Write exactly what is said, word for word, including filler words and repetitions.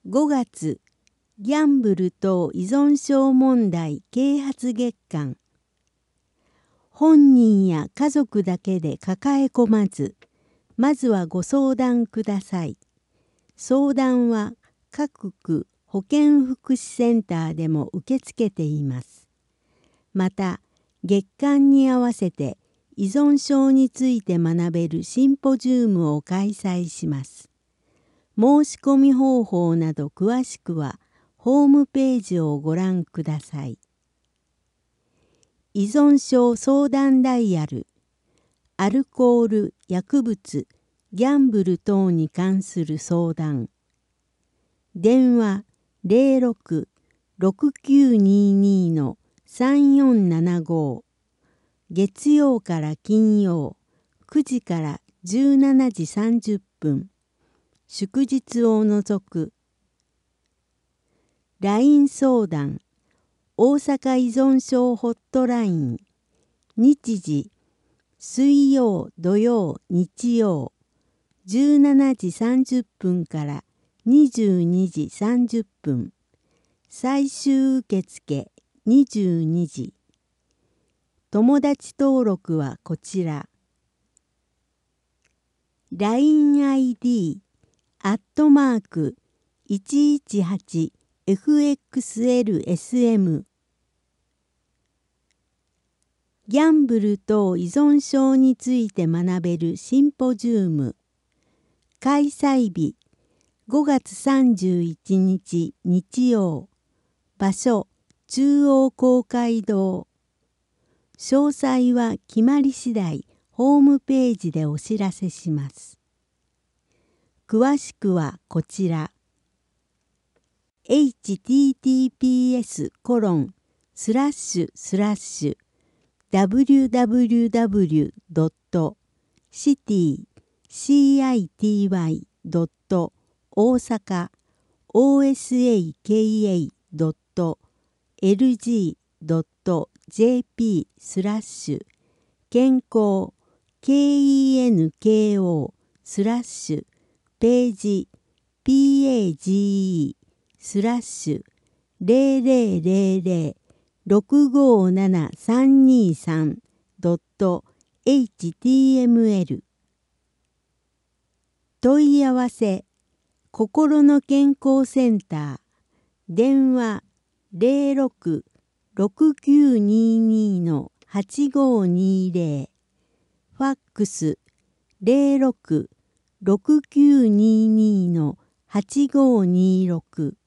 ごがつ、ギャンブル等依存症問題啓発月間。本人や家族だけで抱え込まず、まずはご相談ください。相談は各区保健福祉センターでも受け付けています。また、月間に合わせて依存症について学べるシンポジウムを開催します。申し込み方法など詳しくはホームページをご覧ください。依存症相談ダイヤル、アルコール、薬物、ギャンブル等に関する相談。電話 ゼロろく ろくきゅうにに さんよんななご。月曜から金曜くじからじゅうしちじさんじゅっぷん。祝日を除く。ライン 相談。大阪依存症ホットライン。日時。水曜、土曜、日曜。じゅうしちじさんじゅっぷんからにじゅうにじさんじゅっぷん。最終受付にじゅうにじ。友達登録はこちら。ラインアイディー アットマークいちいちはちエフエックスエルエスエム。ギャンブル等依存症について学べるシンポジウム。開催日ごがつさんじゅういちにち日曜。場所中央公会堂。詳細は決まり次第ホームページでお知らせします。詳しくはこちら。エイチティーティーピーエスコロンスラッシュスラッシュダブリュダブリュダブリュドットシティシーアイティーワイドット大阪オーエスエーケーエードットエルジードットジェーピースラッシュ健康 ケーイーエヌケーオースラッシュページ ピーエージーイースラッシュゼロゼロゼロゼロろくごななさんにさんドットエイチティーエムエル。問い合わせ心の健康センター電話ゼロろく ろくきゅうにに はちごにゼロファックスゼロろく ろくきゅうにに はちごにろく